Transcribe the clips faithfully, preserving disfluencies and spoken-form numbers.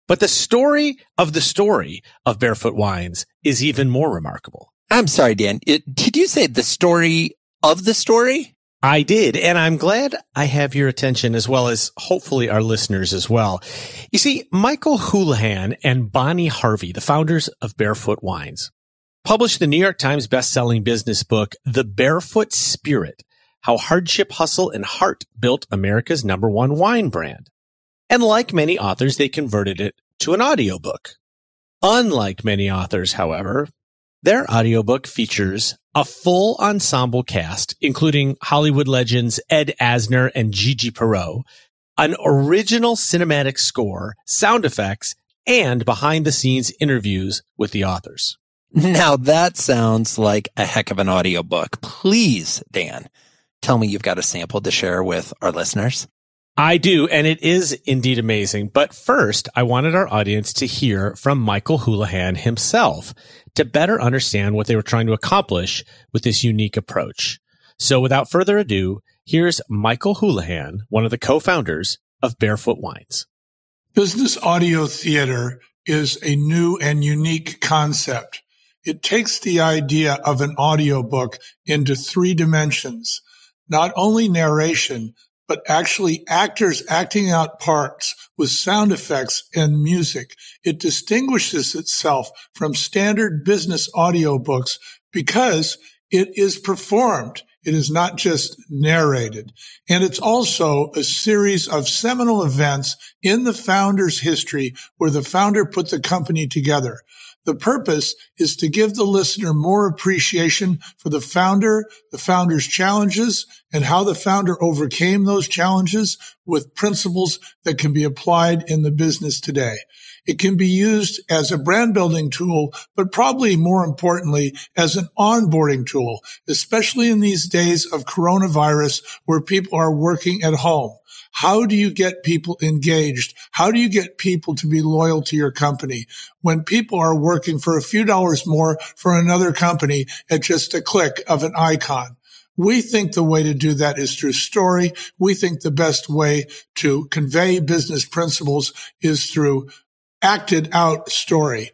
But the story of the story of Barefoot Wines is even more remarkable. I'm sorry, Dan. It, did you say the story of the story? I did, and I'm glad I have your attention as well as hopefully our listeners as well. You see, Michael Houlihan and Bonnie Harvey, the founders of Barefoot Wines, published the New York Times bestselling business book, The Barefoot Spirit, How Hardship, Hustle, and Heart Built America's Number One Wine Brand. And like many authors, they converted it to an audiobook. Unlike many authors, however, their audiobook features a full ensemble cast, including Hollywood legends Ed Asner and Gigi Perreault, an original cinematic score, sound effects, and behind-the-scenes interviews with the authors. Now that sounds like a heck of an audiobook. Please, Dan, tell me you've got a sample to share with our listeners. I do, and it is indeed amazing. But first, I wanted our audience to hear from Michael Houlihan himself to better understand what they were trying to accomplish with this unique approach. So without further ado, here's Michael Houlihan, one of the co-founders of Barefoot Wines. Business audio theater is a new and unique concept. It takes the idea of an audiobook into three dimensions, not only narration, but actually actors acting out parts with sound effects and music. It distinguishes itself from standard business audiobooks because it is performed. It is not just narrated. And it's also a series of seminal events in the founder's history where the founder put the company together. The purpose is to give the listener more appreciation for the founder, the founder's challenges, and how the founder overcame those challenges with principles that can be applied in the business today. It can be used as a brand building tool, but probably more importantly, as an onboarding tool, especially in these days of coronavirus where people are working at home. How do you get people engaged? How do you get people to be loyal to your company when people are working for a few dollars more for another company at just a click of an icon? We think the way to do that is through story. We think the best way to convey business principles is through acted out story,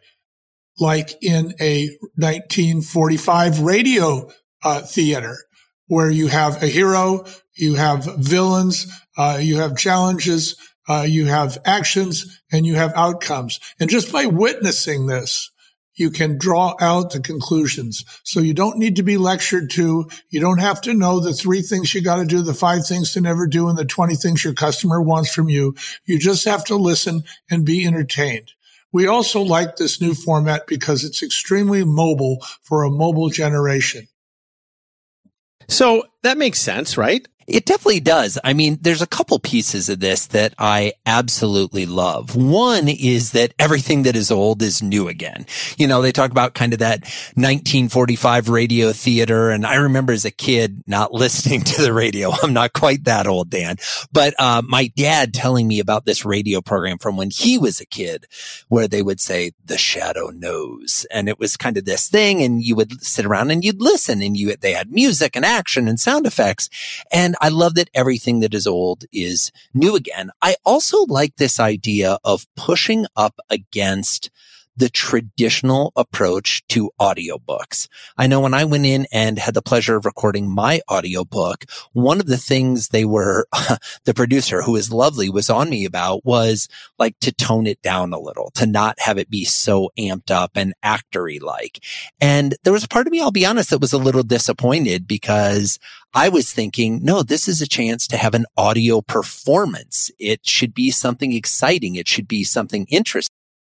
like in a nineteen forty-five radio uh, theater, where you have a hero, you have villains, uh, you have challenges, uh, you have actions, and you have outcomes. And just by witnessing this, you can draw out the conclusions. So you don't need to be lectured to. You don't have to know the three things you got to do, the five things to never do, and the twenty things your customer wants from you. You just have to listen and be entertained. We also like this new format because it's extremely mobile for a mobile generation. So that makes sense, right? It definitely does. I mean, there's a couple pieces of this that I absolutely love. One is that everything that is old is new again. You know, they talk about kind of that nineteen forty-five radio theater. And I remember as a kid not listening to the radio. I'm not quite that old, Dan. But uh, my dad telling me about this radio program from when he was a kid where they would say, "The Shadow Knows." And it was kind of this thing. And you would sit around and you'd listen. And you they had music and action and sound effects. And I love that everything that is old is new again. I also like this idea of pushing up against the traditional approach to audiobooks. I know when I went in and had the pleasure of recording my audiobook, one of the things they were, the producer, who is lovely, was on me about was like to tone it down a little, to not have it be so amped up and actory like. And there was a part of me, I'll be honest, that was a little disappointed because I was thinking, no, this is a chance to have an audio performance. It should be something exciting. It should be something interesting.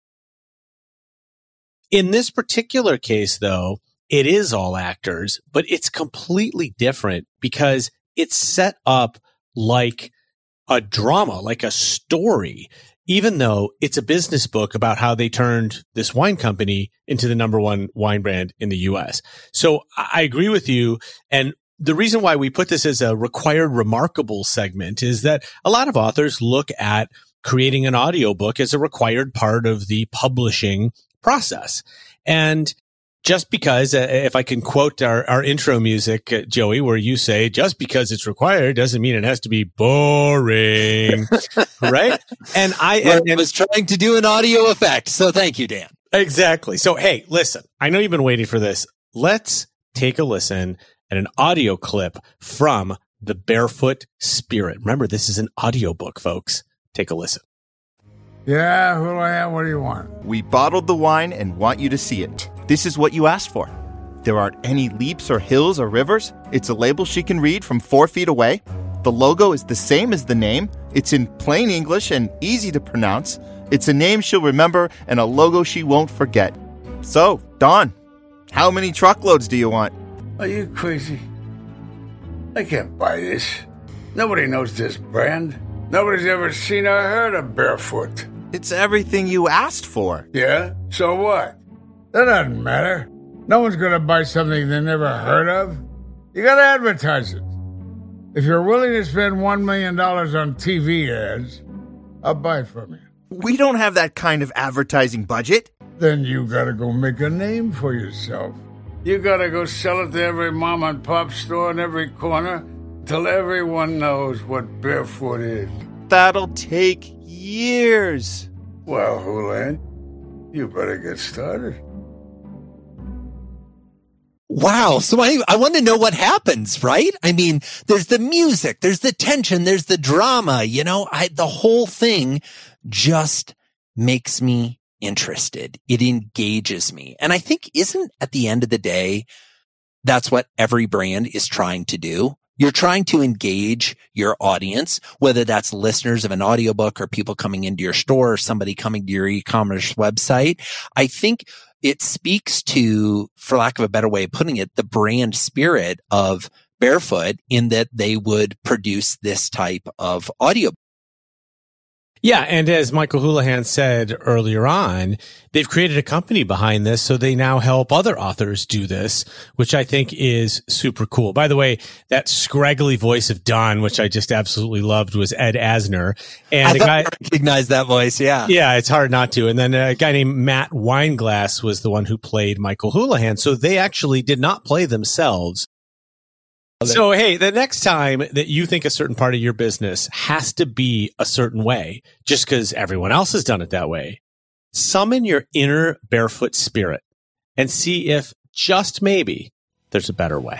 In this particular case, though, it is all actors, but it's completely different because it's set up like a drama, like a story, even though it's a business book about how they turned this wine company into the number one wine brand in the U S. So I agree with you. And the reason why we put this as a required remarkable segment is that a lot of authors look at creating an audiobook as a required part of the publishing process. And Just because, uh, if I can quote our, our intro music, uh, Joey, where you say, just because it's required doesn't mean it has to be boring, right? And I well, and, and, was trying to do an audio effect, so thank you, Dan. Exactly. So, hey, listen, I know you've been waiting for this. Let's take a listen at an audio clip from The Barefoot Spirit. Remember, this is an audiobook, folks. Take a listen. Yeah, Houlihan, what do you want? We bottled the wine and want you to see it. This is what you asked for. There aren't any leaps or hills or rivers. It's a label she can read from four feet away. The logo is the same as the name. It's in plain English and easy to pronounce. It's a name she'll remember and a logo she won't forget. So, Don, how many truckloads do you want? Are you crazy? I can't buy this. Nobody knows this brand. Nobody's ever seen or heard of Barefoot. It's everything you asked for. Yeah? So what? That doesn't matter. No one's going to buy something they never heard of. You got to advertise it. If you're willing to spend one million dollars on T V ads, I'll buy it from you. We don't have that kind of advertising budget. Then you got to go make a name for yourself. You got to go sell it to every mom and pop store in every corner till everyone knows what Barefoot is. That'll take years. Well, Houlihan, you better get started. Wow. So I, I want to know what happens, right? I mean, there's the music, there's the tension, there's the drama, you know, I, the whole thing just makes me interested. It engages me. And I think isn't at the end of the day, that's what every brand is trying to do. You're trying to engage your audience, whether that's listeners of an audiobook or people coming into your store or somebody coming to your e-commerce website. I think it speaks to, for lack of a better way of putting it, the brand spirit of Barefoot in that they would produce this type of audio. Yeah, and as Michael Houlihan said earlier on, they've created a company behind this, so they now help other authors do this, which I think is super cool. By the way, that scraggly voice of Don, which I just absolutely loved, was Ed Asner. And I a guy I recognize that voice, yeah. Yeah, it's hard not to. And then a guy named Matt Weinglass was the one who played Michael Houlihan, so they actually did not play themselves. So, hey, the next time that you think a certain part of your business has to be a certain way, just because everyone else has done it that way, summon your inner Barefoot spirit and see if just maybe there's a better way.